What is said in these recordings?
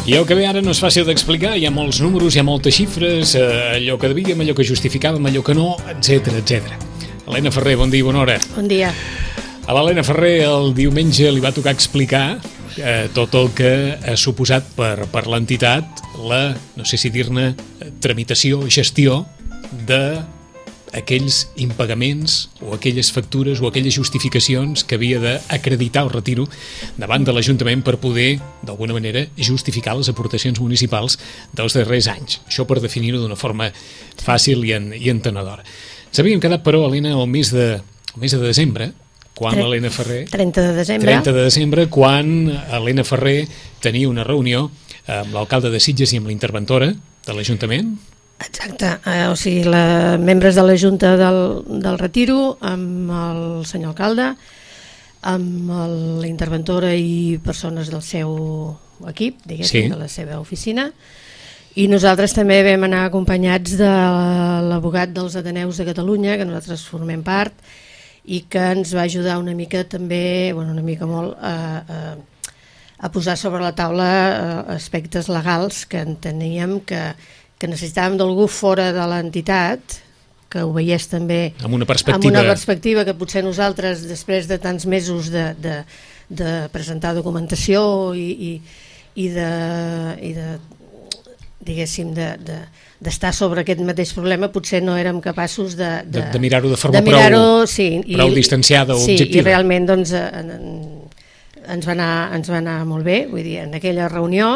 I el que ve ara no és fàcil d'explicar, hi ha molts números, hi ha moltes xifres, allò que devíem, allò que justificàvem, allò que no, etc. Helena Ferrer, bon dia i bona hora. Bon dia. A l'Helena Ferrer el diumenge li va tocar explicar tot el que ha suposat per l'entitat la, no sé si dir-ne, tramitació, gestió d'aquells impagaments o aquelles factures o aquelles justificacions que havia d'acreditar el retiro davant de l'Ajuntament per poder, d'alguna manera, justificar les aportacions municipals dels darrers anys. Això per definir-ho d'una forma fàcil i entenedora. Ens havíem quedat, però, Helena, el mes de desembre, quan l'Helena Ferrer... 30 de desembre. 30 de desembre, quan Helena Ferrer tenia una reunió amb l'alcalde de Sitges i amb l'interventora de l'Ajuntament. Exacte, o sigui, membres de la Junta del Retiro, amb el senyor alcalde, amb l'interventora i persones del seu equip, diguéssim, de la seva oficina, i nosaltres també vam anar acompanyats de l'abogat dels Ateneus de Catalunya, que nosaltres formem part, i que ens va ajudar una mica també, una mica molt, a posar sobre la taula aspectes legals que enteníem que necessitàvem d'algú fora de l'entitat, que ho veiés també amb una perspectiva que potser nosaltres, després de tants mesos de presentar documentació i de diguéssim, d'estar sobre aquest mateix problema, potser no érem capaços de mirar-ho de forma prou distanciada o objectiva. Sí, i realment doncs, ens va anar molt bé. Vull dir, en aquella reunió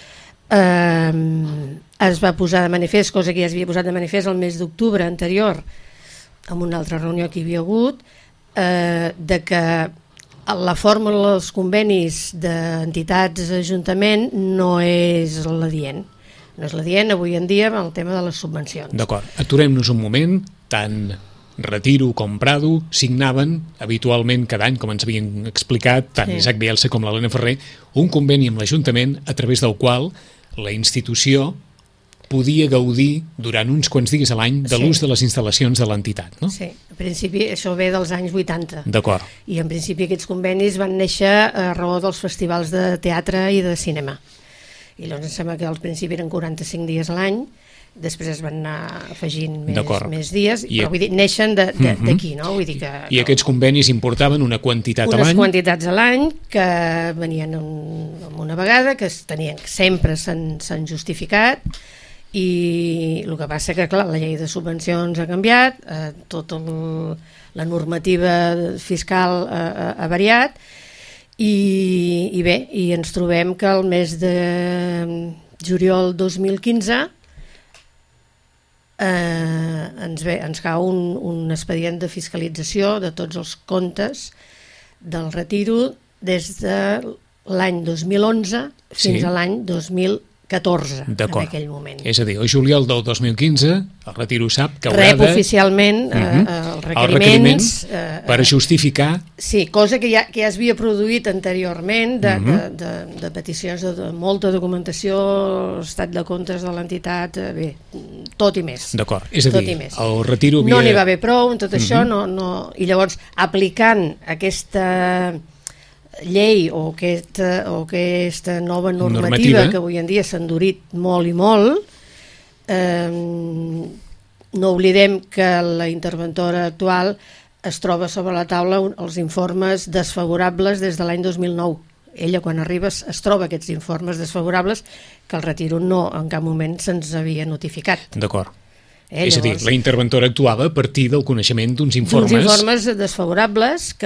es va posar de manifest, cosa que ja es havia posat de manifest el mes d'octubre anterior, en una altra reunió que hi havia hagut, de que la fórmula dels convenis d'entitats ajuntament no és l'adient. No és l'adient avui en dia amb el tema de les subvencions. D'acord, aturem-nos un moment. Tant Retiro com Prado signaven habitualment cada any, com ens havien explicat tant Isaac Bielsa com l'Helena Ferrer, un conveni amb l'Ajuntament a través del qual la institució podia gaudir durant uns quants dies a l'any de l'ús de les instal·lacions de l'entitat, no? Sí, en principi això ve dels anys 80. D'acord. I en principi aquests convenis van néixer a raó dels festivals de teatre i de cinema. I llavors em sembla que al principi eren 45 dies a l'any, després es van anar afegint més dies, però vull dir, neixen d'aquí, no? Vull dir que... I aquests convenis importaven una quantitat a l'any? Unes quantitats a l'any que venien amb una vegada, que sempre s'han justificat, i el que passa que, clar, la llei de subvencions ha canviat, tota la normativa fiscal ha variat, i bé, i ens trobem que el mes de juliol 2015 ens cau un expedient de fiscalització de tots els comptes del Retiro des de l'any 2011 fins a l'any 2014, en aquell moment. És a dir, el juliol del 2015 el Retiro sap que haurà rep oficialment els requeriments per justificar... Sí, cosa que ja es havia produït anteriorment de peticions de molta documentació, estat de comptes de l'entitat, bé, tot i més. D'acord, és a dir, el Retiro havia... No n'hi va haver prou en tot això, i llavors aplicant aquesta llei o aquesta nova normativa que avui en dia s'ha endurit molt i molt, no oblidem que la interventora actual es troba sobre la taula els informes desfavorables des de l'any 2009. Ella, quan arriba, es troba aquests informes desfavorables que el Retiro no en cap moment se'ns havia notificat. D'acord. És a dir, la interventora actuava a partir del coneixement d'uns informes... D'uns informes desfavorables que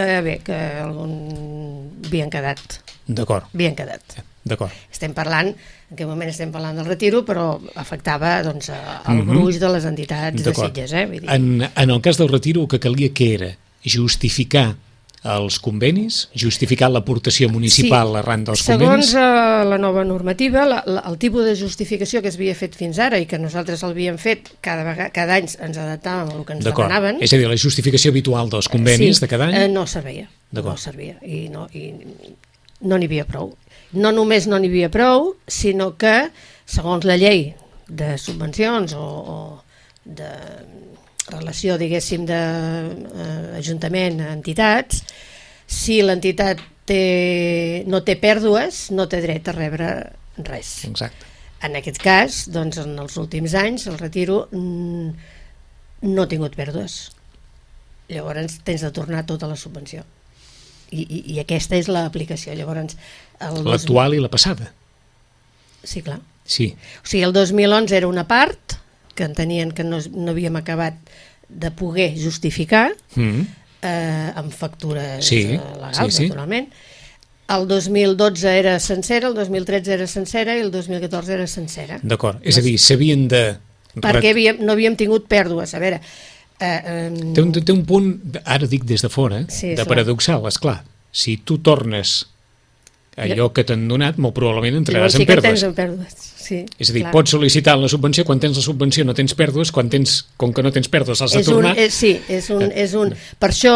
havien quedat. D'acord. D'acord. Estem parlant, en aquest moment estem parlant del Retiro, però afectava el gruix de les entitats de Sitges. En el cas del Retiro, el que calia que era justificar els convenis, justificar l'aportació municipal arran dels convenis? Segons la nova normativa, el tipus de justificació que s'havia fet fins ara i que nosaltres l'havíem fet cada any ens adaptàvem al que ens demanaven. És a dir, la justificació habitual dels convenis de cada any? No servia. No servia i no n'hi havia prou. No només no n'hi havia prou, sinó que, segons la llei de subvencions o de relació, diguéssim, d'Ajuntament a entitats, si l'entitat no té pèrdues, no té dret a rebre res. Exacte. En aquest cas, doncs, en els últims anys, el retiro no ha tingut pèrdues. Llavors tens de tornar tota la subvenció. I aquesta és l'aplicació. Llavors, l'actual i la passada. Sí, clar. Sí. O sigui, el 2011 era una part que entenien que no havíem acabat de poder justificar amb factures legals, naturalment. El 2012 era sencera, el 2013 era sencera i el 2014 era sencera. D'acord, és a dir, s'havien de... Perquè no havíem tingut pèrdues. A veure... Té un punt, ara dic des de fora, de paradoxal, esclar. Si tu tornes allò que t'han donat, molt probablement entraràs en pèrdues. Sí, és a dir, pots sol·licitar la subvenció, quan tens la subvenció no tens pèrdues, com que no tens pèrdues has de tornar. Per això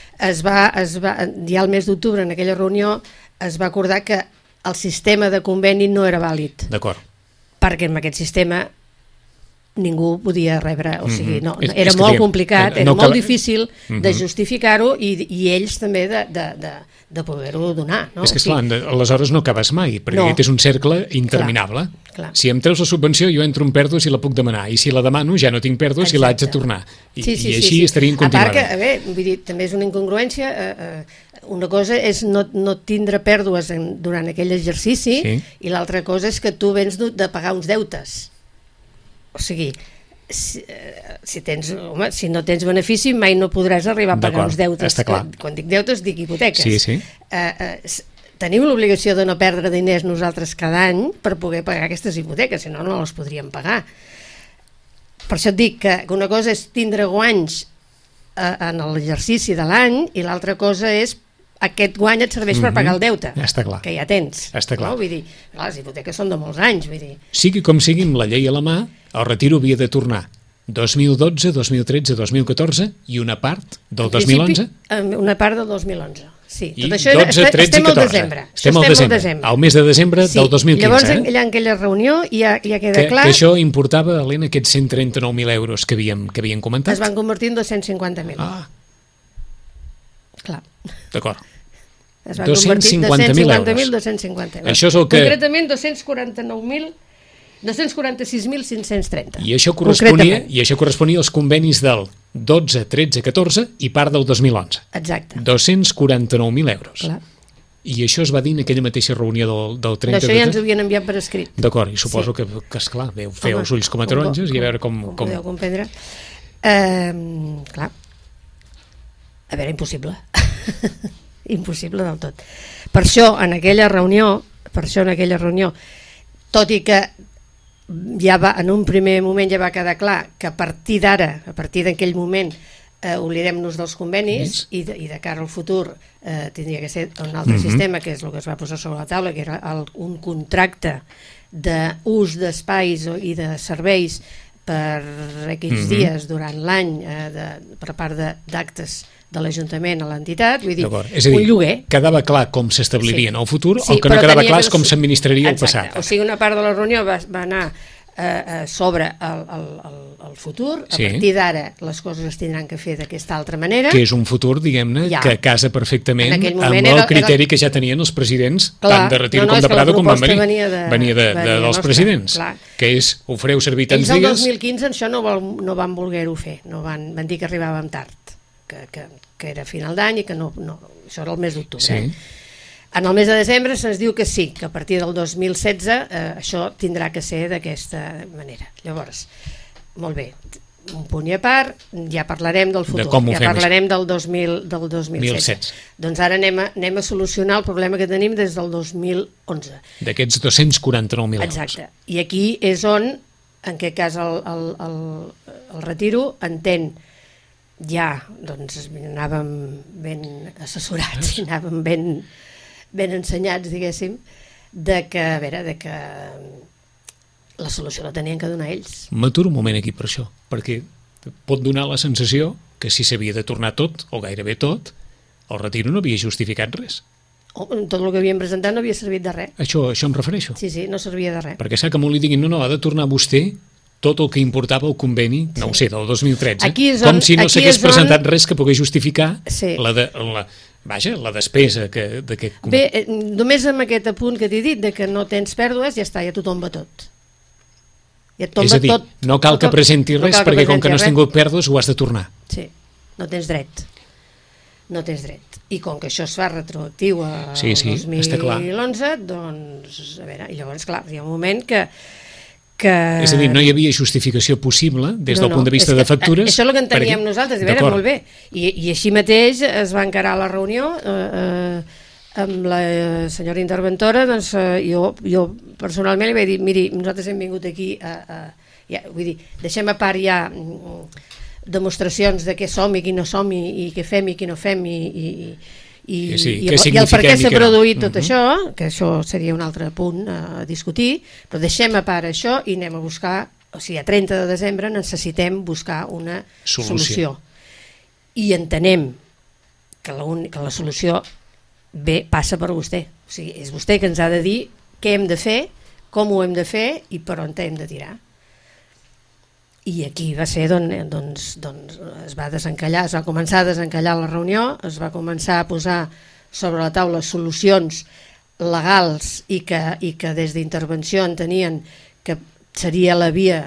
ja el mes d'octubre, en aquella reunió, es va acordar que el sistema de conveni no era vàlid. D'acord. Perquè amb aquest sistema ningú podia rebre, o sigui, era molt complicat, era molt difícil de justificar-ho i ells també de poder-ho donar. És que, esclar, aleshores no acabes mai, perquè aquest és un cercle interminable. Si em treus la subvenció, jo entro en pèrdues i la puc demanar, i si la demano ja no tinc pèrdues i l'haig de tornar. I així estarien continuant. A part que, vull dir, també és una incongruència, una cosa és no tindre pèrdues durant aquell exercici i l'altra cosa és que tu vens de pagar uns deutes. O sigui, si no tens benefici mai no podràs arribar a pagar uns deutes. Quan dic deutes dic hipoteques. Tenim l'obligació de no perdre diners nosaltres cada any per poder pagar aquestes hipoteques, si no les podríem pagar. Per això et dic que una cosa és tindre guanys en l'exercici de l'any i l'altra cosa és aquest guany et serveix per pagar el deute, que ja tens. Vull dir, les hipoteques són de molts anys. Sigui com sigui, amb la llei a la mà, el retiro havia de tornar 2012, 2013, 2014 i una part del 2011? Una part del 2011, sí. I 12, 13 i 14. Estem al desembre. Al mes de desembre del 2015. Llavors, allà en aquella reunió ja queda clar... Que això importava, Helena, aquests 139.000 euros que havíem comentat? Es van convertir en 250.000. Clar. D'acord. Es van convertir en 250.000, 250 euros. Això és el que... Concretament 246.530. I això corresponia als convenis del 12, 13, 14 i part del 2011. Exacte. 249.000 euros. Clar. I això es va dir en aquella mateixa reunió del 30 Això ja ens ho havien enviat per escrit. D'acord, i suposo que esclar, veu fer els ulls com a taronges i a veure com... Podeu comprendre. Clar. A veure, impossible. Impossible del tot. Per això en aquella reunió, tot i que en un primer moment ja va quedar clar que a partir d'ara, a partir d'aquell moment, oblidem-nos dels convenis i de cara al futur tindria que ser un altre sistema, que és el que es va posar sobre la taula, que era un contracte d'ús d'espais i de serveis per aquests dies durant l'any per part d'actes de l'Ajuntament a l'entitat, vull dir, un lloguer. Quedava clar com s'establiria en el futur, el que no quedava clar és com s'administraria el passat. O sigui, una part de la reunió va anar sobre el futur, a partir d'ara les coses es tindran que fer d'aquesta altra manera. Que és un futur, diguem-ne, que casa perfectament amb el criteri que ja tenien els presidents, tant de Retiro com de Prado, com van venir. Venia dels presidents, que és, ho fareu servir tants dies... Ells el 2015 això no van voler-ho fer, van dir que arribàvem tard, que era final d'any i que no, això era el mes d'octubre. En el mes de desembre se'ns diu que sí, que a partir del 2016 això tindrà que ser d'aquesta manera. Llavors, molt bé, un punt i a part, ja parlarem del futur, ja parlarem del 2016. Doncs ara anem a solucionar el problema que tenim des del 2011. D'aquests 249.000 euros. Exacte. I aquí és on, en aquest cas el Retiro entén, ja doncs anàvem ben assessorats i anàvem ben ensenyats, diguéssim, que la solució la tenien que donar ells. M'aturo un moment aquí per això, perquè pot donar la sensació que si s'havia de tornar tot, o gairebé tot, el Retiro no havia justificat res. Tot el que havíem presentat no havia servit de res. Això em refereixo. Sí, no servia de res. Perquè sap que molt li diguin, no, ha de tornar vostè tot el que importava el conveni, no ho sé, del 2013, com si no s'hagués presentat res que pogués justificar vaja, la despesa que... Bé, només amb aquest apunt que t'he dit, de que no tens pèrdues, ja està, ja t'ho tomba tot. Ja et tomba és a dir, tot, no cal que presentis res, perquè com que no has tingut pèrdues ho has de tornar. Sí, no tens dret. No tens dret. I com que això es fa retroactiu al 2011, doncs, a veure, i llavors, clar, hi ha un moment que... És a dir, no hi havia justificació possible des del punt de vista de factures. Això és el que enteníem nosaltres, a veure, molt bé. I així mateix es va encarar la reunió amb la senyora interventora, doncs jo personalment li vaig dir, miri, nosaltres hem vingut aquí vull dir, deixem a part ja demostracions de què som i qui no som i què fem i qui no fem i el per què s'ha produït tot això, que això seria un altre punt a discutir, però deixem a part això i anem a buscar, o sigui, a 30 de desembre necessitem buscar una solució. I entenem que la solució passa per vostè, o sigui, és vostè que ens ha de dir què hem de fer, com ho hem de fer i per on hem de tirar. I aquí va ser doncs es va desencallar, es va començar a desencallar la reunió, es va començar a posar sobre la taula solucions legals i que des d'intervenció entenien que seria la via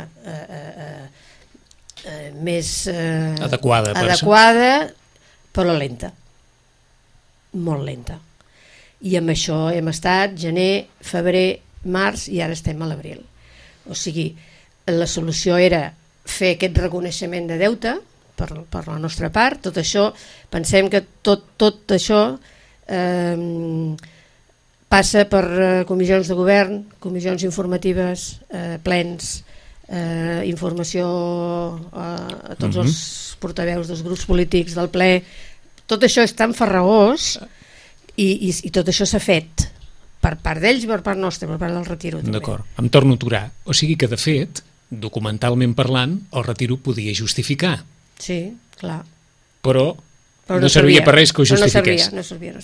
més adequada, però lenta, molt lenta. I amb això hem estat gener, febrer, març i ara estem a l'abril. O sigui, la solució era fer aquest reconeixement de deute per la nostra part. Tot això, pensem que tot això passa per comissions de govern, comissions informatives, plens, informació a tots els portaveus dels grups polítics del ple. Tot això és tan farragós i tot això s'ha fet per part d'ells i per part nostra, per part del Retiro. D'acord, em torno a aturar. O sigui que, de fet, documentalment parlant, el Retiro podia justificar. Sí, clar. Però no servia per res que ho justifiqués. No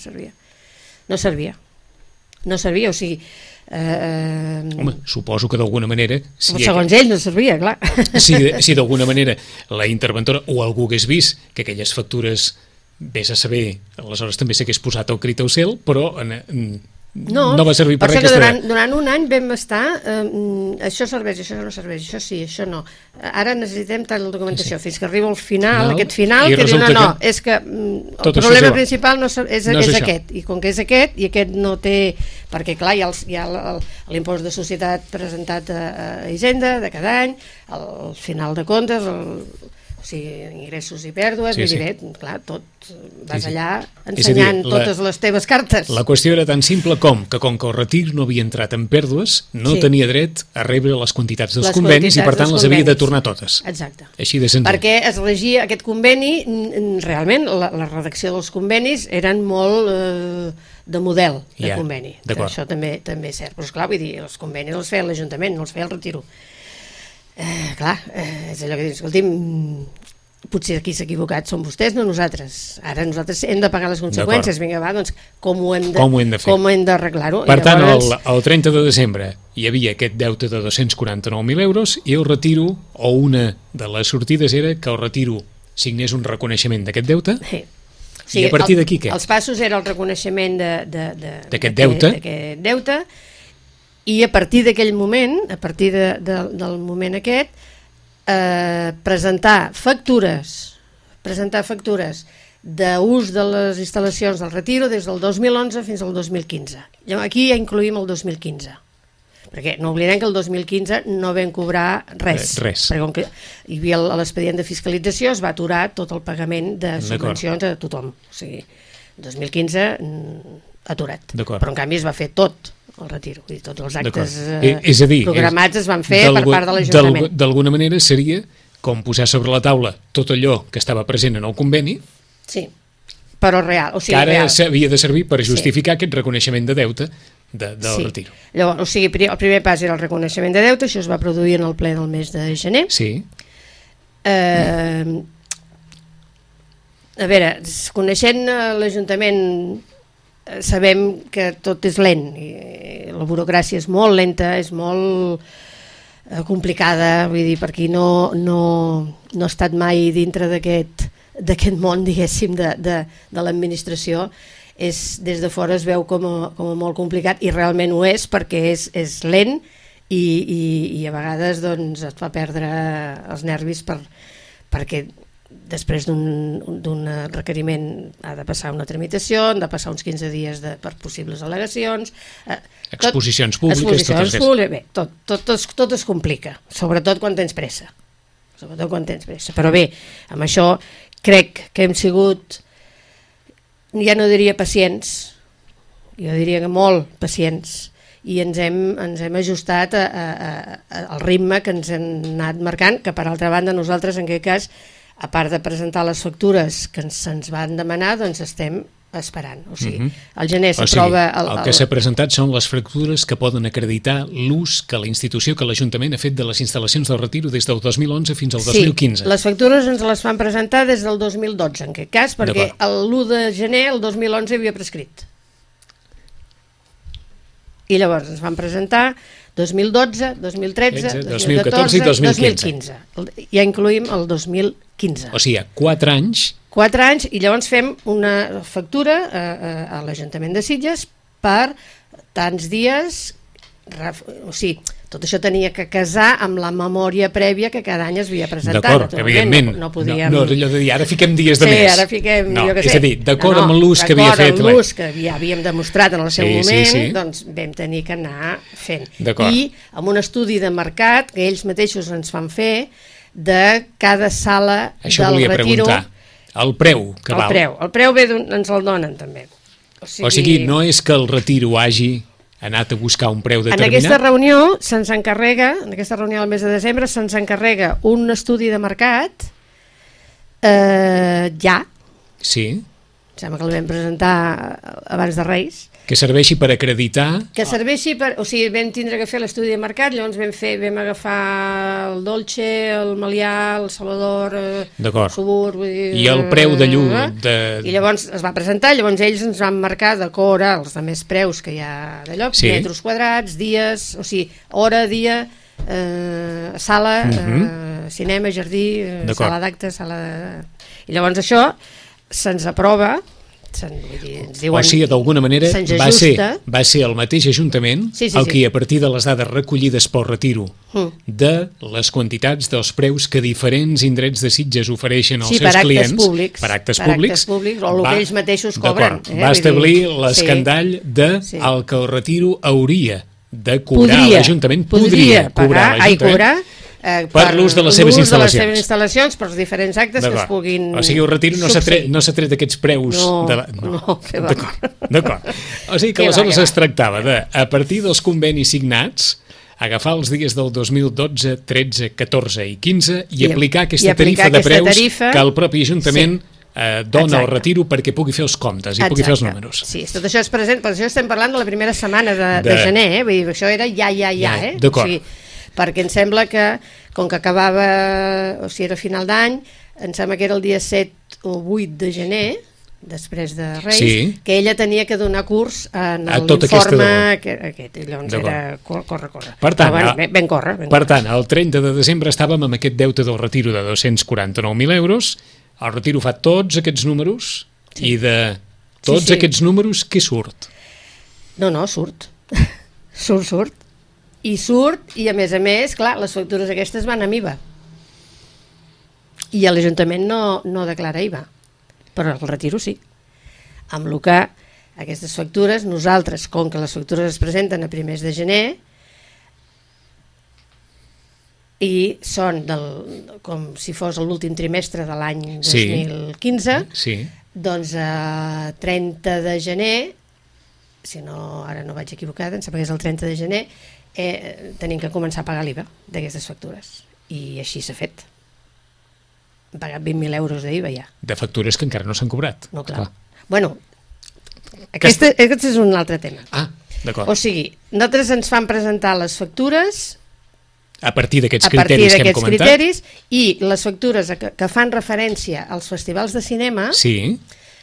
servia, o sigui... Home, suposo que d'alguna manera... Segons ell no servia, clar. Si d'alguna manera la interventora o algú hagués vist que aquelles factures, vés a saber, aleshores també s'hagués posat el crit al cel, però... No va servir per res. Durant un any vam estar això serveix, això no serveix, això sí, això no, ara necessitem tal documentació, fins que arriba al final, aquest final, que diu no, és que el problema principal és aquest, i com que és aquest i aquest no té, perquè clar hi ha l'impost de societat presentat a Hisenda de cada any, al final de comptes, o sigui, ingressos i pèrdues, clar, tot vas allà ensenyant totes les teves cartes. La qüestió era tan simple com que el Retir no havia entrat en pèrdues, no tenia dret a rebre les quantitats dels convenis i per tant les havia de tornar totes. Exacte. Així de senzill. Perquè es regia aquest conveni, realment la redacció dels convenis eren molt de model de conveni. Això també és cert. Però esclar, vull dir, els convenis els feia l'Ajuntament, no els feia el Retiro. Clar, és allò que dius, escolti'm, potser aquí s'ha equivocat, són vostès, no nosaltres. Ara nosaltres hem de pagar les conseqüències. Vinga, va, doncs com ho hem d'arreglar-ho? Per tant, el 30 de desembre hi havia aquest deute de 249.000 euros i el Retiro, o una de les sortides era que el Retiro signés un reconeixement d'aquest deute. I a partir d'aquí què? Els passos era el reconeixement d'aquest deute, i a partir d'aquell moment, a partir del moment aquest, presentar factures d'ús de les instal·lacions del Retiro des del 2011 fins al 2015. Aquí ja incluïm el 2015, perquè no oblidem que el 2015 no vam cobrar res. Perquè com que hi havia l'expedient de fiscalització, es va aturar tot el pagament de subvencions a tothom. O sigui, el 2015 aturat. Però en canvi es va fer tot el Retiro, i tots els actes programats es van fer per part de l'Ajuntament. D'alguna manera seria com posar sobre la taula tot allò que estava present en el conveni, sí, però real, o sigui, que ara s'havia de servir per justificar aquest reconeixement de deute del Retiro. Llavors, o sigui, el primer pas era el reconeixement de deute, això es va produir en el ple del mes de gener. Sí. A veure, coneixent l'Ajuntament, sabem que tot és lent, i la burocràcia és molt lenta, és molt complicada, vull dir, per qui no ha estat mai dintre d'aquest món, diguéssim, de l'administració, des de fora es veu com a molt complicat, i realment ho és, perquè és lent i a vegades doncs, et fa perdre els nervis perquè després d'un requeriment ha de passar una tramitació, han de passar uns 15 dies per possibles al·legacions, exposicions públiques, bé, tot es complica, sobretot quan tens pressa. Però bé, amb això crec que hem sigut, ja no diria pacients, jo diria que molt pacients, i ens hem ajustat al ritme que ens hem anat marcant, que per altra banda nosaltres en aquest cas, a part de presentar les factures que se'ns van demanar, doncs estem esperant. O sigui, al gener s'aprova... El que s'ha presentat són les factures que poden acreditar l'ús que la institució, que l'Ajuntament ha fet de les instal·lacions del Retiro des del 2011 fins al 2015. Sí, les factures ens les van presentar des del 2012, en aquest cas, perquè l'1 de gener del 2011 havia prescrit. I llavors ens van presentar 2012, 2013, 2014 i 2015. Ja incluïm el 2015. O sigui, 4 anys... 4 anys, i llavors fem una factura a l'Ajuntament de Sitges per tants dies, o sigui, tot això tenia que casar amb la memòria prèvia que cada any es havia presentat. D'acord, evidentment. No podíem... No, allò de dir, ara fiquem dies de més. Sí, ara fiquem, jo què sé. És a dir, d'acord amb l'ús que havia fet. D'acord amb l'ús que ja havíem demostrat en el seu moment, doncs vam tenir que anar fent. I amb un estudi de mercat que ells mateixos ens fan fer de cada sala del Retiro. Això volia preguntar. El preu que val. El preu bé ens el donen també. O sigui, no és que el Retiro hagi anat a buscar un preu determinat? En aquesta reunió se'ns encarrega, en aquesta reunió del mes de desembre, se'ns encarrega un estudi de mercat ja. Sí. Sembla que el vam presentar abans de Reis. Que serveixi per acreditar... Que serveixi per... O sigui, vam tindre que fer l'estudi de mercat, llavors vam agafar el Dolce, el Melià, el Salvador, el Subur... I el preu de llum... I llavors es va presentar, llavors ells ens van marcar d'acord als altres preus que hi ha d'allò, metres quadrats, dies, o sigui, hora, dia, sala, cinema, jardí, sala d'actes, sala de... I llavors això se'ns aprova... O sigui, d'alguna manera va ser el mateix Ajuntament el que a partir de les dades recollides pel Retiro de les quantitats dels preus que diferents indrets de Sitges ofereixen als seus clients per actes públics o el que ells mateixos cobren. Va establir l'escandall del que el Retiro hauria de cobrar a l'Ajuntament, podria cobrar a l'Ajuntament per l'ús de les seves instal·lacions, per els diferents actes que es puguin... O sigui, el Retiro no s'ha tret aquests preus... No, que va. D'acord. O sigui que aleshores es tractava de, a partir dels convenis signats, agafar els dies del 2012, 13, 14 i 15 i aplicar aquesta tarifa de preus que el propi Ajuntament dona al Retiro perquè pugui fer els comptes i pugui fer els números. Sí, tot això és present, per això estem parlant de la primera setmana de gener, vull dir, això era ja. D'acord. Perquè em sembla que, com que acabava, o sigui, era final d'any, em sembla que era el dia 7 o 8 de gener, després de Reis, que ella tenia que donar curs en l'informe aquest. Llavors era corre. Per tant, ben córrer. Per tant, el 30 de desembre estàvem amb aquest deute del Retiro de 249.000 euros, el Retiro fa tots aquests números i de tots aquests números, què surt? No, surt. Surt. I surt, i a més, clar, les factures aquestes van amb IVA. I l'Ajuntament no declara IVA, però el Retiro sí. Amb el que aquestes factures, nosaltres, com que les factures es presenten a primers de gener, i són com si fos l'últim trimestre de l'any 2015, doncs a 30 de gener, si no, ara no vaig equivocada, em sembla que és el 30 de gener, tenim que començar a pagar l'IVA d'aquestes factures, i així s'ha fet. Hem pagat 20.000 euros d'IVA ja. De factures que encara no s'han cobrat. No, clar. Bueno, aquest és un altre tema. Ah, d'acord. O sigui, nosaltres ens fan presentar les factures a partir d'aquests criteris que hem comentat, i les factures que fan referència als festivals de cinema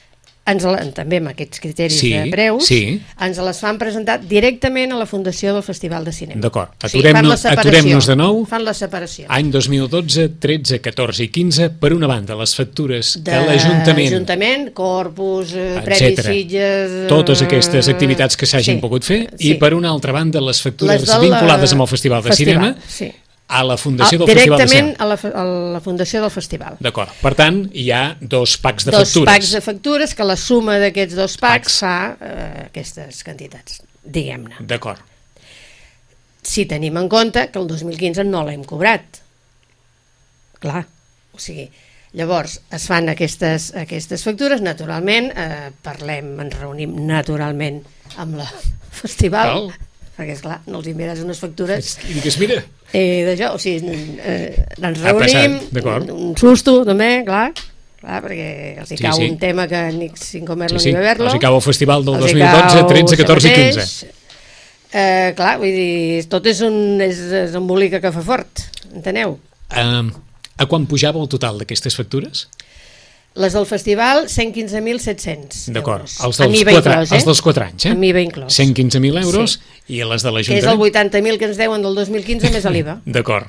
també amb aquests criteris de preus, ens les fan presentar directament a la Fundació del Festival de Cinema. D'acord, aturem-nos de nou. Fan la separació. Any 2012, 13, 14 i 15, per una banda, les factures que l'Ajuntament, Corpus, Premis Sitges... Totes aquestes activitats que s'hagin pogut fer, i per una altra banda, les factures vinculades amb el Festival de Cinema, a la Fundació del Festival de Cinema. Directament a la Fundació del Festival. D'acord. Per tant, hi ha 2 packs de factures. 2 packs de factures, que la suma d'aquests 2 packs fa aquestes quantitats, diguem-ne. D'acord. Si tenim en compte que el 2015 no l'hem cobrat. Clar, o sigui, llavors es fan aquestes factures, naturalment, ens reunim naturalment amb la festival, perquè, esclar, no els enviaràs unes factures... I digues, mira... d'això, o sigui, ens reunim, un susto, també, clar, perquè els hi cau un tema que ni sin comerlo ni beberlo. Els hi cau el festival del 2012, 13, 14 i 15. Clar, vull dir, tot és embolica que fa fort, enteneu? A quan pujava el total d'aquestes factures? Les del festival, 115.700 D'acord, euros. Els dels 4 anys, Amb IVA inclòs. 115.000 euros, i les de l'Ajuntament... Que és el 80.000 que ens deuen del 2015 més l'IVA. D'acord.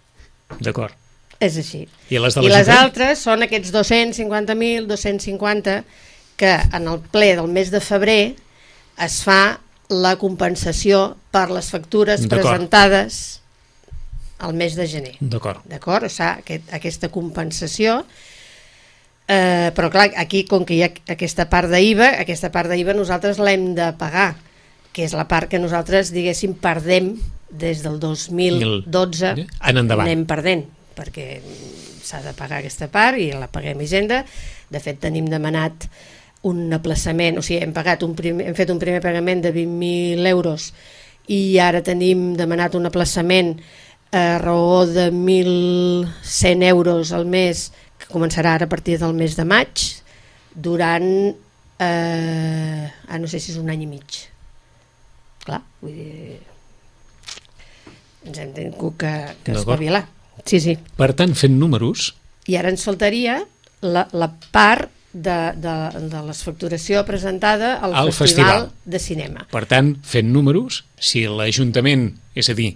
És així. I les altres són aquests 250.000, 250, que en el ple del mes de febrer es fa la compensació per les factures presentades al mes de gener. D'acord. O sigui, aquesta compensació... però clar, aquí com que hi ha aquesta part d'IVA nosaltres l'hem de pagar, que és la part que nosaltres, diguéssim, perdem des del 2012 anem perdent, perquè s'ha de pagar aquesta part i la paguem a Hisenda. De fet, tenim demanat un aplaçament, o sigui, hem fet un primer pagament de 20.000 euros i ara tenim demanat un aplaçament a raó de 1.100 euros al mes, que començarà ara a partir del mes de maig, durant no sé si és un any i mig. Clar, vull dir, ens hem tingut que espavilar. Sí. Per tant, fent números... I ara ens faltaria la part de la facturació presentada al Festival de Cinema. Per tant, fent números, si l'Ajuntament, és a dir,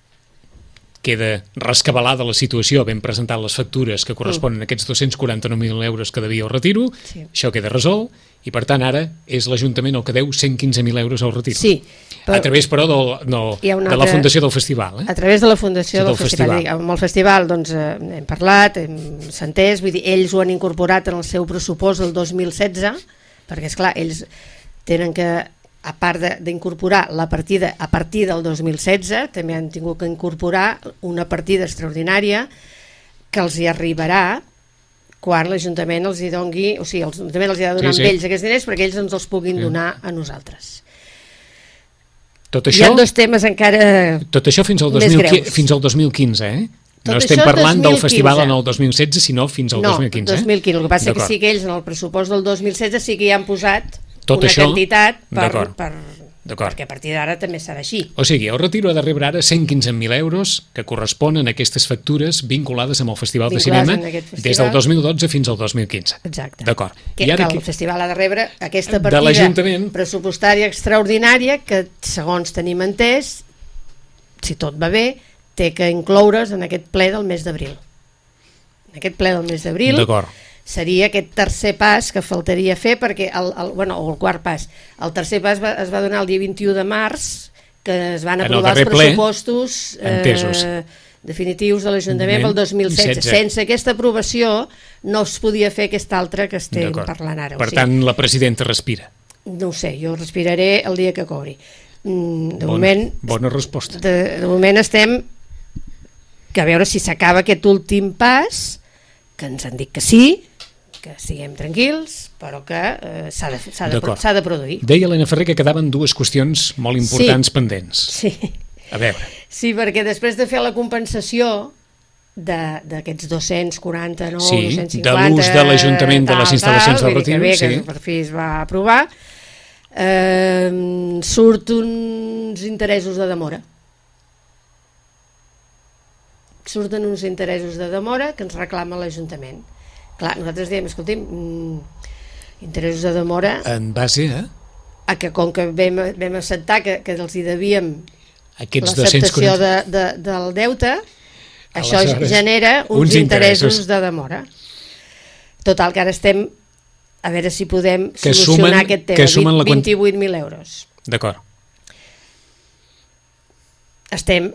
queda rescabalada la situació, ben presentat les factures que corresponen a aquests 249.000 euros que devia al retiro, això queda resolt, i per tant ara és l'Ajuntament el que deu 115.000 euros al retiro. Sí. A través, però, de la Fundació del Festival. A través de la Fundació del Festival. Amb el Festival hem parlat, s'ha entès, vull dir, ells ho han incorporat en el seu pressupost del 2016, perquè, esclar, ells tenen que, a part d'incorporar la partida a partir del 2016, també han tingut que incorporar una partida extraordinària que els hi arribarà quan l'Ajuntament els hi doni, o sigui, l'Ajuntament els hi ha de donar amb ells aquests diners perquè ells ens els puguin donar a nosaltres. Hi ha 2 temes encara tot això fins al 2015, No estem parlant del festival en el 2016, sinó fins al 2015. No, 2015. El que passa que sí que ells en el pressupost del 2016 sí que hi han posat una quantitat perquè a partir d'ara també serà així. O sigui, el retiro ha de rebre ara 115.000 euros que corresponen a aquestes factures vinculades amb el Festival de Cinema des del 2012 fins al 2015. Exacte. D'acord. Que el festival ha de rebre aquesta partida pressupostària extraordinària que, segons tenim entès, si tot va bé, té que incloure's en aquest ple del mes d'abril. En aquest ple del mes d'abril seria aquest tercer pas que faltaria fer, perquè el quart pas. El tercer pas es va donar el dia 21 de març, que es van aprovar els pressupostos definitius de l'Ajuntament pel 2016. Sense aquesta aprovació no es podia fer aquesta altra que estem parlant ara. Per tant, la presidenta respira. No ho sé, jo respiraré el dia que cobri. Bona resposta. De moment estem a veure si s'acaba aquest últim pas, que ens han dit que sí, que siguem tranquils, però que s'ha de produir. Deia Helena Ferrer que quedaven 2 qüestions molt importants pendents. Sí. A veure. Sí, perquè després de fer la compensació d'aquests 249, 250... de l'ús de l'Ajuntament de les instal·lacions del retiro, que per fi es va aprovar, surt uns interessos de demora. Surten uns interessos de demora que ens reclama l'Ajuntament. Clar, nosaltres diem, escolti'm, Interessos de demora... En base a que com que vam acceptar que els hi devíem l'acceptació del deute, això genera uns interessos de demora. Total, que ara estem a veure si podem solucionar aquest tema, 28.000 euros. D'acord. Estem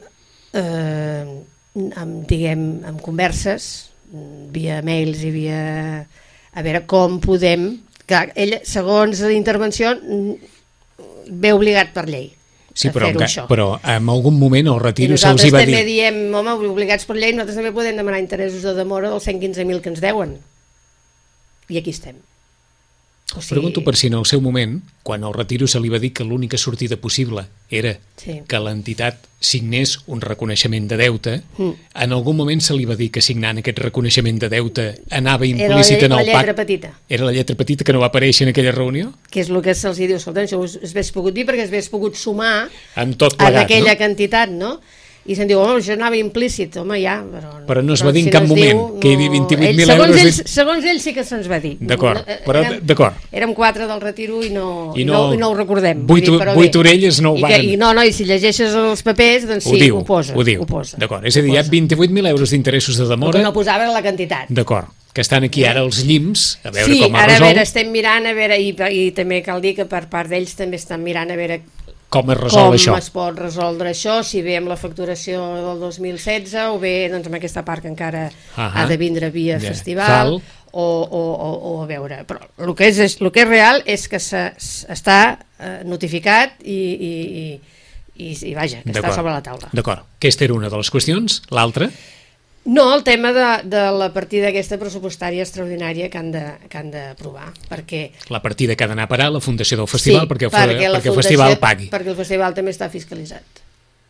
amb converses via mails i via... a veure com podem... Clar, ell, segons la intervenció, ve obligat per llei a fer-ho això. Però en algun moment el retiro se'ls hi va dir... I nosaltres també diem, home, obligats per llei, nosaltres també podem demanar interessos de demora dels 115.000 que ens deuen. I aquí estem. Pregunto per si en el seu moment, quan al retiro se li va dir que l'única sortida possible era que l'entitat signés un reconeixement de deute, en algun moment se li va dir que signant aquest reconeixement de deute anava implícit en el pacte? Era la lletra petita. Era la lletra petita que no va aparèixer en aquella reunió? Que és el que se'ls diu, escolta, això es hauria pogut dir perquè es hauria pogut sumar en tot plegat, en aquella quantitat, no? I se'n diu, això anava implícit, home, ja... Però no es va dir en cap moment que hi havia 28.000 euros... Segons ell sí que se'ns va dir. D'acord, però d'acord. Érem 4 del retiro i no ho recordem. 8 orelles no ho van... I si llegeixes els papers, doncs sí, ho posa. Ho diu, d'acord. És a dir, hi ha 28.000 euros d'interessos de demora... Però no posava la quantitat. D'acord, que estan aquí ara els llims, a veure com es resol. Sí, ara a veure, estem mirant, a veure, i també cal dir que per part d'ells també estan mirant a veure... Com es resol això? Com es pot resoldre això, si ve amb la facturació del 2016 o bé doncs, amb aquesta part que encara ha de vindre via festival o a veure. Però el que és real és que està notificat i vaja, que està sobre la taula. D'acord. Aquesta era una de les qüestions. L'altra? No, el tema de la partida aquesta pressupostària extraordinària que han d'aprovar, perquè... La partida que ha d'anar a parar a la fundació del festival perquè el festival pagui. Perquè el festival també està fiscalitzat.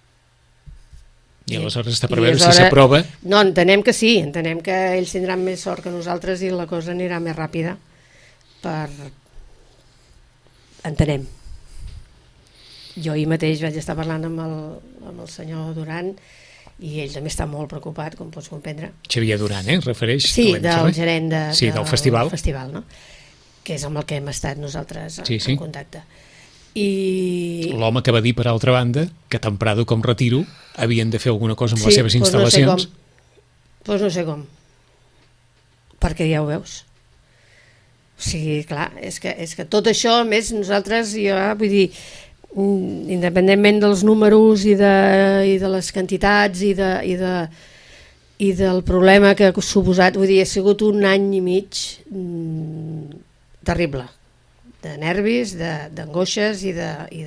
I aleshores està per veure si s'aprova... No, entenem que sí, entenem que ells tindran més sort que nosaltres i la cosa anirà més ràpida. Entenem. Jo ahir mateix vaig estar parlant amb el senyor Duran i ell també està molt preocupat, com pots comprendre. Xavier Duran, refereix? Sí, del gerent del festival. No? Que és amb el que hem estat nosaltres en contacte. I... L'home que va dir, per altra banda, que tant Prado com Retiro havien de fer alguna cosa amb les seves instal·lacions. Doncs no sé com. Perquè ja ho veus. O sigui, clar, és que tot això, a més, nosaltres, vull dir, independentment dels números i de les quantitats i del problema que ha suposat, vull dir, ha sigut un any i mig terrible, de nervis, d'angoixes i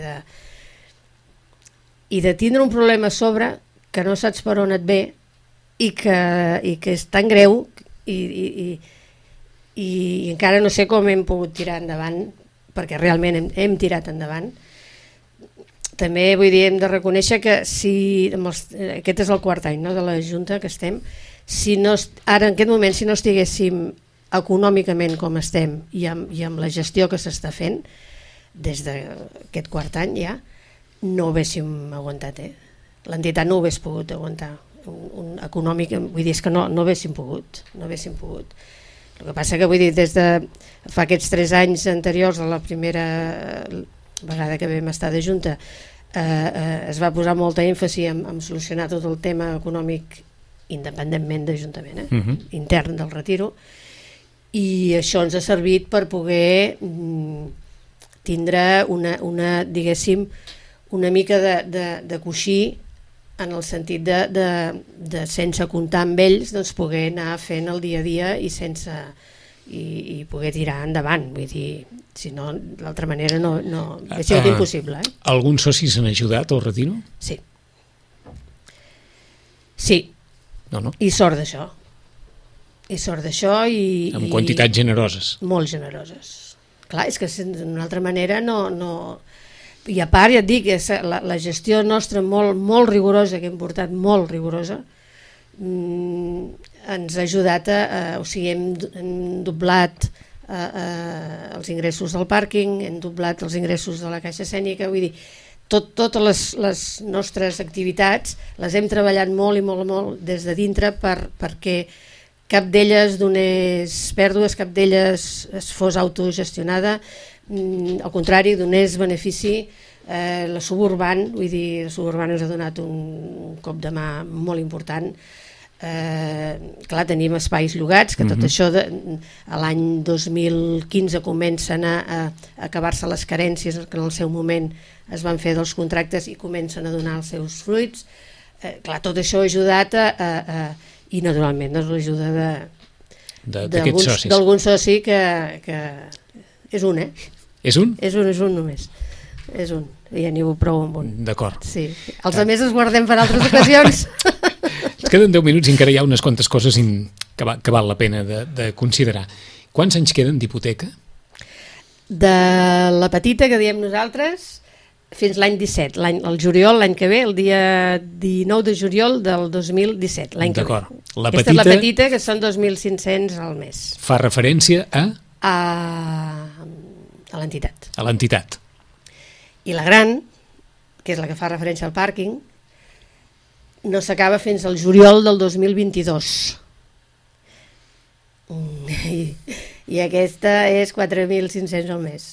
de tindre un problema a sobre que no saps per on et ve i que és tan greu i encara no sé com hem pogut tirar endavant, perquè realment hem tirat endavant. També vull dir, hem de reconèixer que aquest és el quart any de la Junta que estem, ara en aquest moment si no estiguéssim econòmicament com estem i amb la gestió que s'està fent des d'aquest quart any ja, no ho haguéssim aguantat. L'entitat no ho hagués pogut aguantar econòmic, vull dir, és que no haguéssim pogut. El que passa que vull dir, des de fa aquests 3 anys anteriors a la primera vegada que vam estar de Junta es va posar molta èmfasi en solucionar tot el tema econòmic independentment d'Ajuntament, intern del retiro, i això ens ha servit per poder tindre diguéssim, una mica de coixí en el sentit de sense comptar amb ells, doncs poder anar fent el dia a dia i poder tirar endavant, vull dir, si no, d'altra manera no ha sigut impossible. Alguns socis han ajudat al retiro? Sí. Sí. No. I sort d'això. Amb quantitats generoses. Molt generoses. Clar, és que d'una altra manera no... I a part, ja et dic, la gestió nostra molt rigorosa, que hem portat molt rigorosa, ens ha ajudat o sigui, hem doblat els ingressos del pàrquing, hem doblat els ingressos de la caixa escènica, vull dir, totes les nostres activitats les hem treballat molt i molt des de dintre perquè cap d'elles donés pèrdues, cap d'elles es fos autogestionada, al contrari, donés benefici. La Suburban, vull dir, la Suburban ens ha donat un cop de mà molt important. Clar, tenim espais llogats, que tot això a l'any 2015 comencen a acabar-se les carències que en el seu moment es van fer dels contractes i comencen a donar els seus fruits. Clar, tot això ha ajudat i naturalment l'ajuda d'algun soci que és un, És un? És un només. És un, ja n'hi ha prou amb un. D'acord. Sí. Els altres els guardem per altres ocasions. Ens queden 10 minuts i encara hi ha unes quantes coses que val la pena de considerar. Quants anys queden d'hipoteca? De la petita que diem nosaltres fins l'any 17, el juliol, l'any que ve, el dia 19 de juliol del 2017, l'any que ve. Aquesta és la petita, que són 2.500 al mes. Fa referència a l'entitat. A l'entitat. I la gran, que és la que fa referència al pàrquing, no s'acaba fins al juliol del 2022. I aquesta és 4.500 al mes.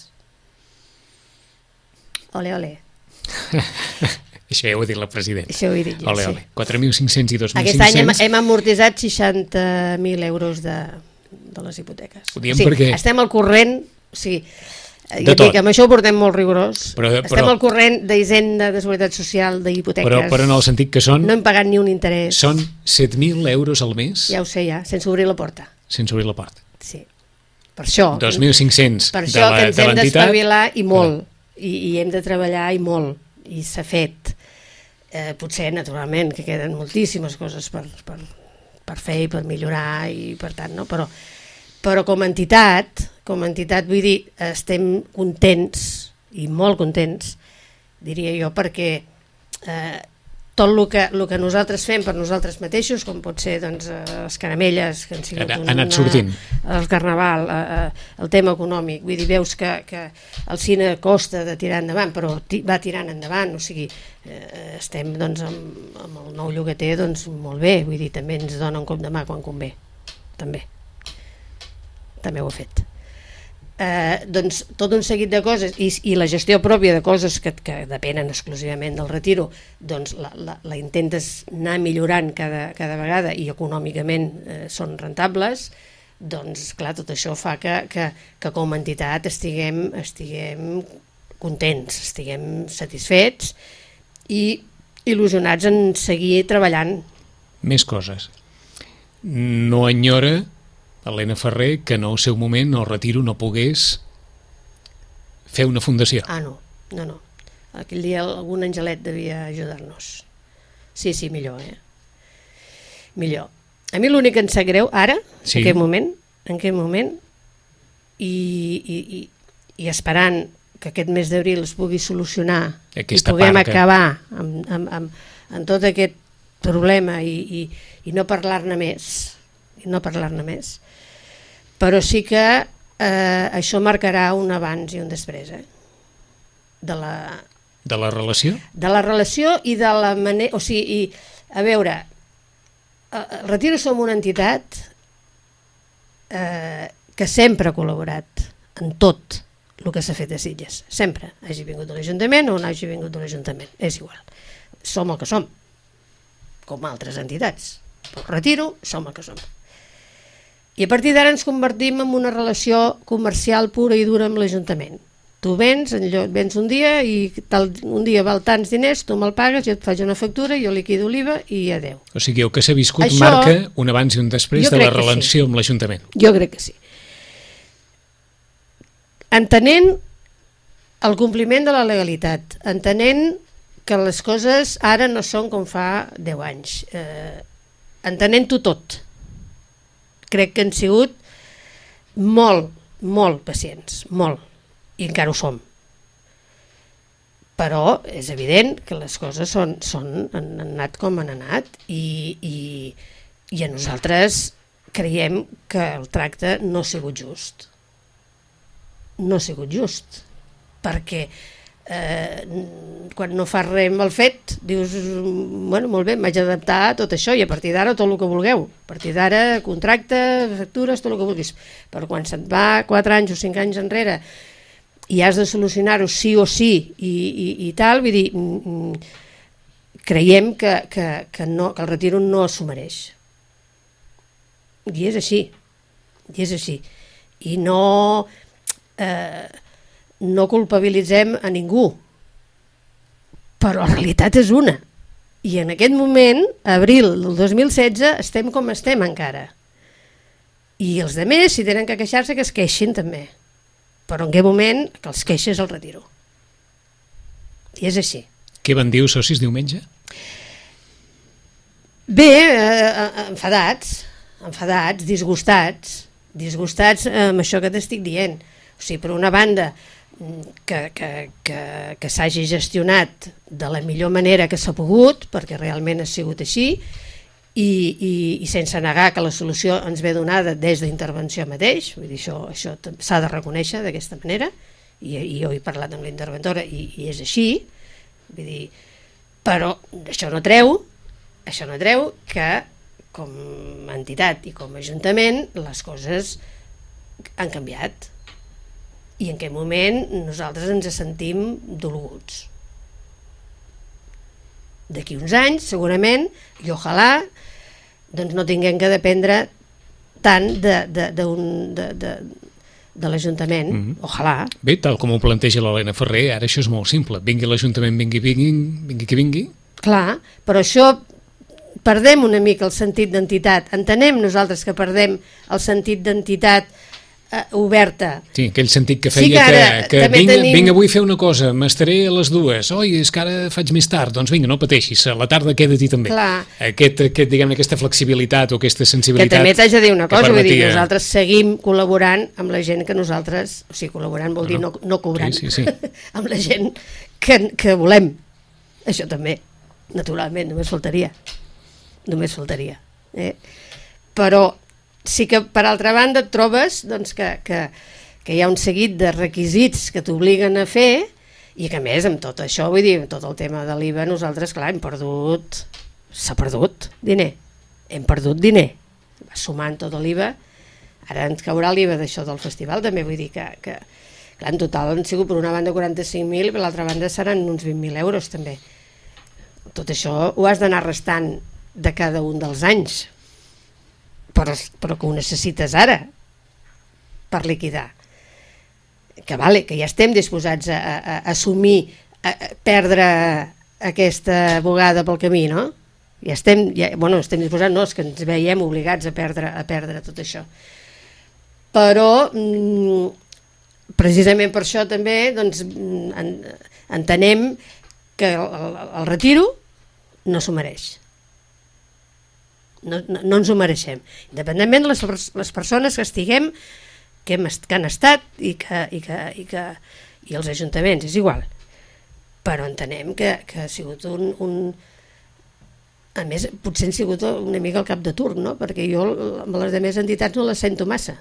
Ole, ole. Això ja ho ha dit la presidenta. Això ho he dit jo, ole, ole. 4.500 i 2.500. Aquest any hem amortitzat 60.000 euros de les hipoteques. Ho diem perquè... Estem al corrent, ja dic, amb això ho portem molt rigorós. Estem al corrent d'Hisenda, de Seguretat Social, d'hipoteques. Però en el sentit que són... No hem pagat ni un interès. Són 7.000 euros al mes? Ja ho sé, sense obrir la porta. Sense obrir la porta. Sí. Per això... 2.500 per això que ens hem d'espavilar i molt. I hem de treballar i molt. I s'ha fet. Potser, naturalment, que queden moltíssimes coses per fer i per millorar i per tant, no? Però com a entitat, vull dir, estem contents i molt contents, diria jo, perquè tot el que nosaltres fem per nosaltres mateixos, com pot ser doncs, les caramelles que han sigut anat sortint, el carnaval, el tema econòmic, vull dir, veus que el cine costa de tirar endavant, però va tirant endavant, o sigui, estem doncs, amb el nou llogater doncs, molt bé, vull dir, també ens dona un cop de mà quan convé, també ho ha fet. Doncs tot un seguit de coses i la gestió pròpia de coses que depenen exclusivament del retiro, doncs la intentes anar millorant cada vegada i econòmicament són rentables, doncs clar, tot això fa que com a entitat estiguem contents, estiguem satisfets i il·lusionats en seguir treballant. Més coses. No enyora Helena Ferrer que en el seu moment el retiro no pogués fer una fundació. No. Aquell dia algun angelet devia ajudar-nos. Sí, millor, millor. A mi l'únic que em sap greu ara, en aquest moment, i esperant que aquest mes d'abril es pugui solucionar i puguem acabar amb tot aquest problema i no parlar-ne més, però sí que això marcarà un abans i un després de la relació? De la relació i de la manera, o sigui, a veure, el Retiro som una entitat que sempre ha col·laborat en tot el que s'ha fet a Sitges, sempre, hagi vingut de l'Ajuntament o no hagi vingut de l'Ajuntament, és igual, som el que som, com altres entitats, però Retiro som el que som. I a partir d'ara ens convertim en una relació comercial pura i dura amb l'Ajuntament. Tu vens un dia i un dia val tants diners, tu me'l pagues, jo et faig una factura, jo liquido l'IVA i adeu. O sigui, el que s'ha viscut això, marca un abans i un després de la relació amb l'Ajuntament. Jo crec que sí. Entenent el compliment de la legalitat, entenent que les coses ara no són com fa 10 anys, entenent-ho tot. Crec que han sigut molt pacients, molt, i encara ho som. Però és evident que les coses han anat com han anat i a nosaltres creiem que el tracte no ha sigut just. No ha sigut just, perquè quan no fas res amb el fet, dius, bueno, molt bé, m'haig d'adaptar a tot això i a partir d'ara tot el que vulgueu. A partir d'ara, contracte, factures, tot el que vulguis. Però quan se't va 4 anys o 5 anys enrere i has de solucionar-ho sí o sí i tal, vull dir, creiem que el retiro no s'ho mereix. I és així. I és així. I no culpabilitzem a ningú, però la realitat és una. I en aquest moment, abril del 2016, estem com estem encara. I els altres, si tenen que queixar-se, que es queixin també. Però en aquest moment, que els queixes el retiro. I és així. Què van dir els socis diumenge? Bé, enfadats, disgustats amb això que t'estic dient. O sigui, per una banda, que s'hagi gestionat de la millor manera que s'ha pogut, perquè realment ha sigut així, i sense negar que la solució ens ve donada des d'intervenció mateix, vull dir, això s'ha de reconèixer d'aquesta manera, i jo he parlat amb la interventora i és així, vull dir, però això no treu que com a entitat i com a ajuntament les coses han canviat. I en aquest moment nosaltres ens sentim dolguts. D'aquí uns anys, segurament, i ojalà, doncs no tinguem que dependre tant de l'Ajuntament. Ojalà. Bé, tal com ho planteja l'Helena Ferrer, ara això és molt simple. Vingui l'Ajuntament, vingui qui vingui. Clar, però això perdem una mica el sentit d'entitat. Entenem nosaltres que perdem el sentit d'entitat oberta. Sí, aquell sentit que feia que vinc avui a fer una cosa, m'estaré a les 2, oi, és que ara faig més tard, doncs vinga, no pateixis, a la tarda queda't també. Clar. Aquesta flexibilitat o aquesta sensibilitat... Que també t'haig de dir una cosa, vull dir, nosaltres seguim col·laborant amb la gent que nosaltres, o sigui, col·laborant vol dir no cobrant, sí. amb la gent que volem. Això també, naturalment, només faltaria. Però sí que, per altra banda, et trobes doncs, que hi ha un seguit de requisits que t'obliguen a fer i que, a més, amb tot això, vull dir, amb tot el tema de l'IVA, nosaltres, clar, s'ha perdut diner. Hem perdut diner. Sumant tot l'IVA, ara ens caurà l'IVA d'això del festival, també vull dir que clar, en total han sigut per una banda 45.000 i per l'altra banda seran uns 20.000 euros, també. Tot això ho has d'anar restant de cada un dels anys. Però que ho necessites ara per liquidar, que ja estem disposats a assumir perdre aquesta bugada pel camí, no? Estem disposats, no, és que ens veiem obligats a perdre tot això, però precisament per això també doncs, entenem que el retiro no s'ho mereix. No ens ho mereixem, independentment de les persones que estiguem, que han estat i els ajuntaments, és igual, però entenem que ha sigut a més, potser han sigut una mica el cap de turc, no? Perquè jo amb les altres entitats no les sento massa,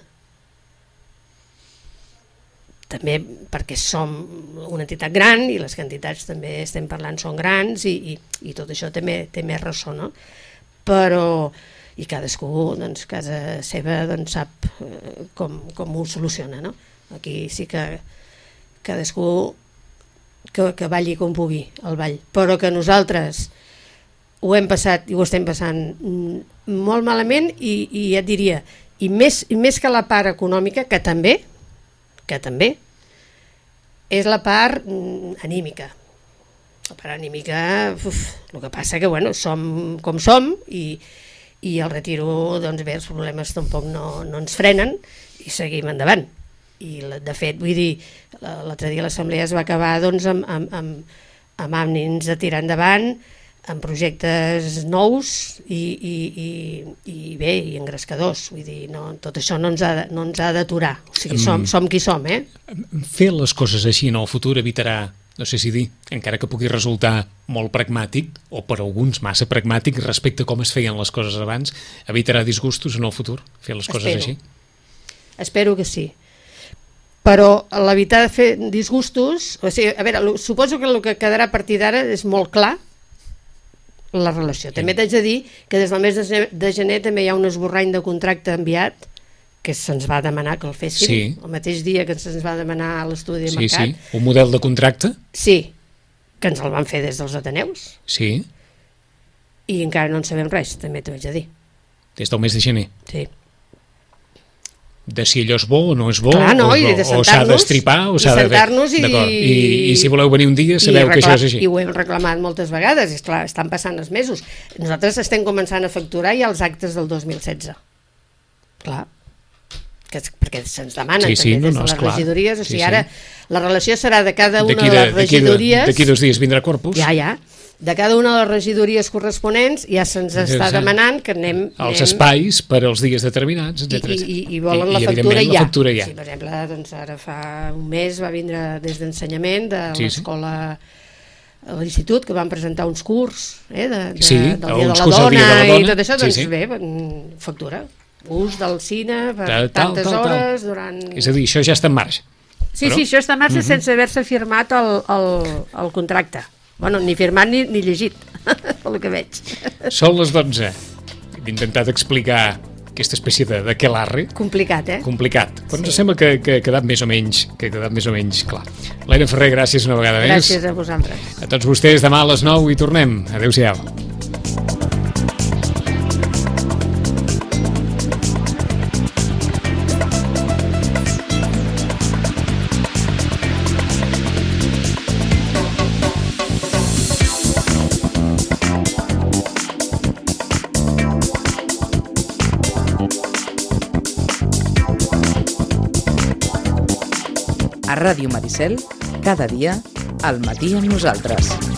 també perquè som una entitat gran i les entitats també estem parlant són grans i tot això també té més ressò, no? Però i cadascú, doncs, casa seva doncs, sap com ho soluciona, no? Aquí sí que cadascú que balli com pugui el ball, però que nosaltres ho hem passat i ho estem passant molt malament i ja et diria, i més que la part econòmica, que també és la part anímica. La part anímica, el que passa que bueno, som com som i el retiro, doncs bé, els problemes tampoc no ens frenen i seguim endavant. I de fet, vull dir, l'altre dia l'assemblea es va acabar doncs, amb ànims de tirar endavant, amb projectes nous i bé, i engrescadors. Vull dir, tot això no ens ha d'aturar. O sigui, som qui som, eh? Fer les coses així en el futur evitarà, no sé si dir, encara que pugui resultar molt pragmàtic, o per alguns massa pragmàtic respecte a com es feien les coses abans, evitarà disgustos en el futur, fer les coses així? Espero que sí. però l'evitar de fer disgustos, o sigui, a veure, suposo que el que quedarà a partir d'ara és molt clar la relació. També t'haig de dir que des del mes de gener també hi ha un esborrany de contracte enviat que se'ns va demanar que el féssim, el mateix dia que se'ns va demanar a l'estudi de mercat. Sí, un model de contracte? Sí, que ens el van fer des dels Ateneus. Sí. I encara no en sabem res, també t'ho haig de dir. Des del mes de gener? Sí. De si allò és bo o no és bo, clar, no, o s'ha d'estripar, o s'ha de fer. I si voleu venir un dia, sabeu que això és així. I ho hem reclamat moltes vegades, és clar, estan passant els mesos. Nosaltres estem començant a facturar ja els actes del 2016. Clar, perquè se'ns demanen també des de les regidories, o sigui, ara la relació serà de cada una de les regidories. D'aquí 2 dies vindrà Corpus. Ja. De cada una de les regidories corresponents ja se'ns està demanant que anem... Els espais per als dies determinats, etc. I volen la factura ja. Sí, per exemple, doncs ara fa un mes va vindre des d'ensenyament de l'escola a l'institut, que van presentar uns curs del Dia de la Dona i tot això, doncs bé, factura. Ús del cine per tantes hores durant... És a dir, això ja està en marxa. Sí, això està en marxa sense haver-se firmat el contracte. Bueno, ni firmat ni llegit, pel que veig. Són les 12. Hem intentat explicar aquesta espècie d'aquelarre. Complicat, Complicat. Però ens sembla que ha quedat més o menys clar. Elena Ferrer, gràcies una vegada més. Gràcies a vosaltres. A tots vostès, demà a les 9 hi tornem. Adéu-siau. A Ràdio Maricel, cada dia, al matí amb nosaltres.